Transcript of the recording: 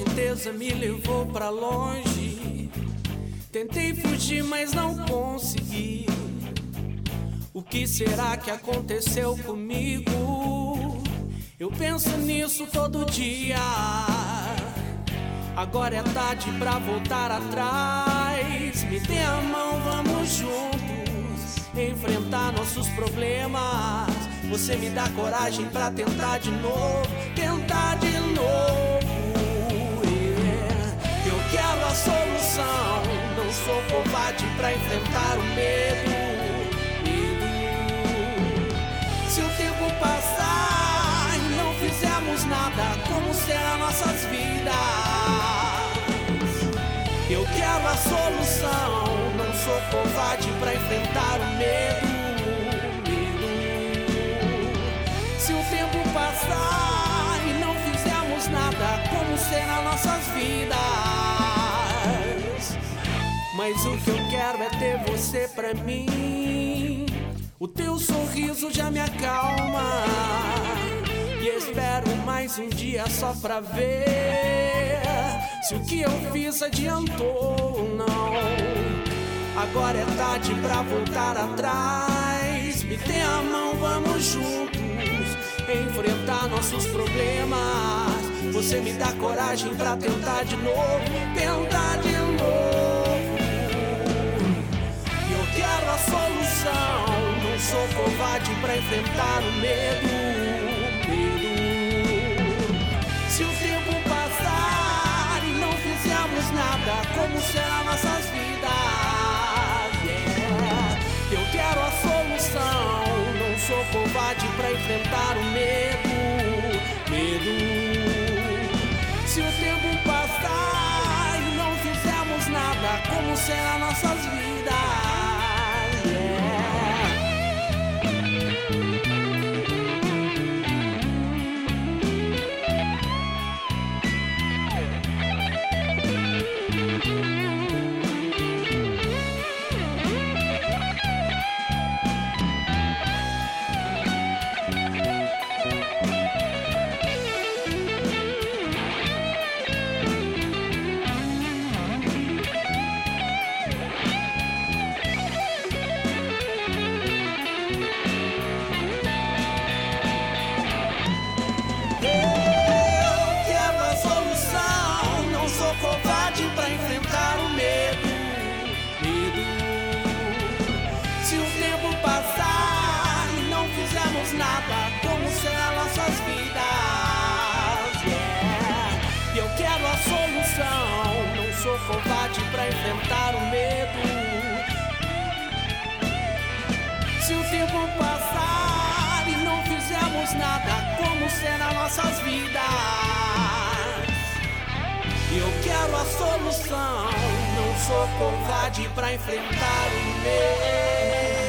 correnteza me levou pra longe. Tentei fugir, mas não consegui. O que será que aconteceu comigo? Eu penso nisso todo dia. Agora é tarde pra voltar atrás. Me dê a mão, vamos juntos enfrentar nossos problemas. Você me dá coragem pra tentar de novo, tentar de novo. Eu quero a solução, não sou covarde pra enfrentar o medo. Se o tempo passar e não fizermos nada, como serão nossas vidas? Eu quero a solução, não sou covarde pra enfrentar o medo. Se o tempo passar e não fizermos nada, como serão nossas vidas? Mas o que eu quero é ter você pra mim. O teu sorriso já me acalma. E espero mais um dia só pra ver se o que eu fiz adiantou ou não. Agora é tarde pra voltar atrás. Me dê a mão, vamos juntos enfrentar nossos problemas. Você me dá coragem pra tentar de novo, tentar de novo. Eu quero a solução, não sou covarde pra enfrentar o medo. Se o tempo passar e não fizermos nada, como serão nossas vidas? Eu quero a solução, não sou covarde pra enfrentar o medo. Se o tempo passar e não fizermos nada, como serão nossas vidas? Covarde pra enfrentar o medo. Se o tempo passar e não fizermos nada, como serão nossas vidas? Eu quero a solução, não sou covarde pra enfrentar o medo. Se o tempo passar e não fizermos nada, como serão nossas vidas? Eu quero a solução, não sou covarde pra enfrentar o medo.